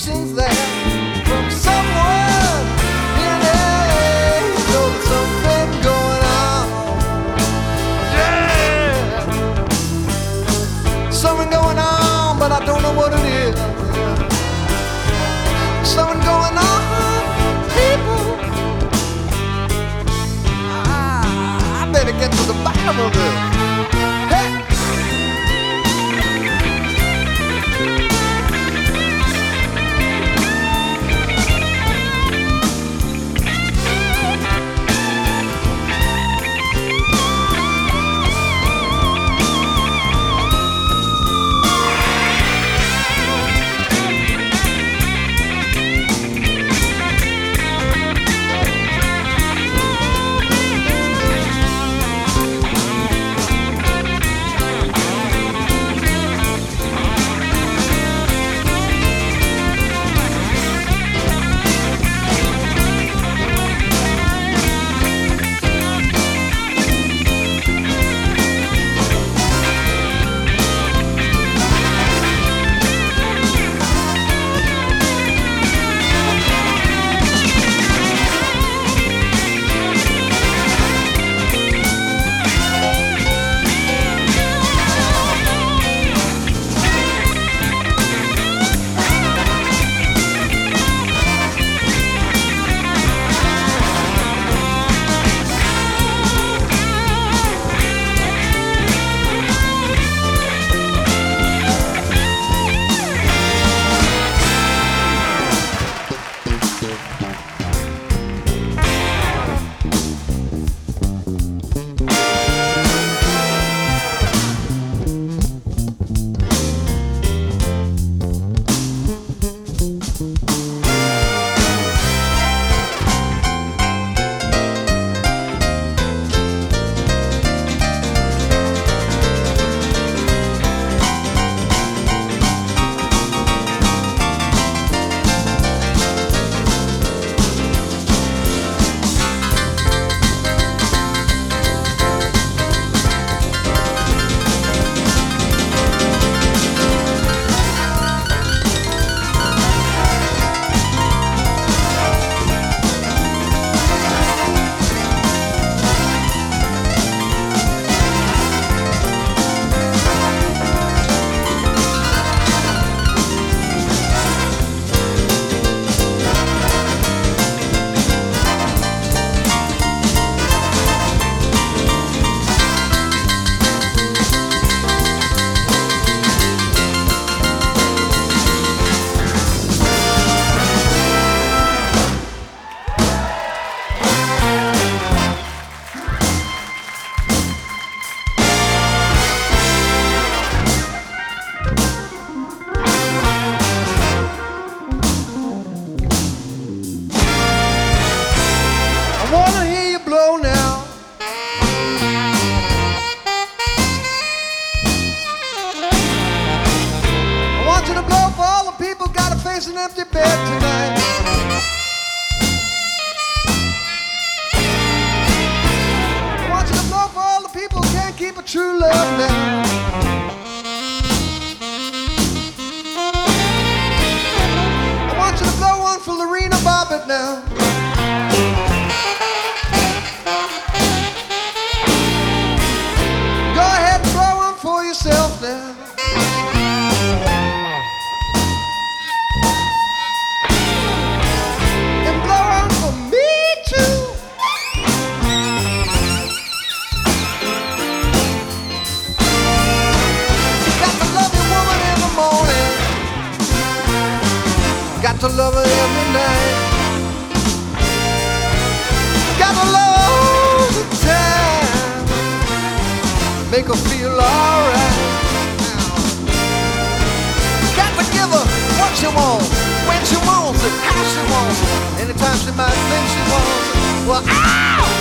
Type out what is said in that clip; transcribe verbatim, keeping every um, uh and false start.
communications there from someone in L A. So there's something going on. Yeah, something going on, but I don't know what it is. Something going on, people. I, I better get to the bottom of it. Hey. An empty bed tonight. I want you to blow for all the people who can't keep a true love now. I want you to blow one for Lorena Bobbitt now. Go ahead and blow one for yourself now. Got to love her every night. Got to love the time. Make her feel alright. Got to give her what she wants, when she wants it, how she wants it, anytime she might think she wants it. Well, ow!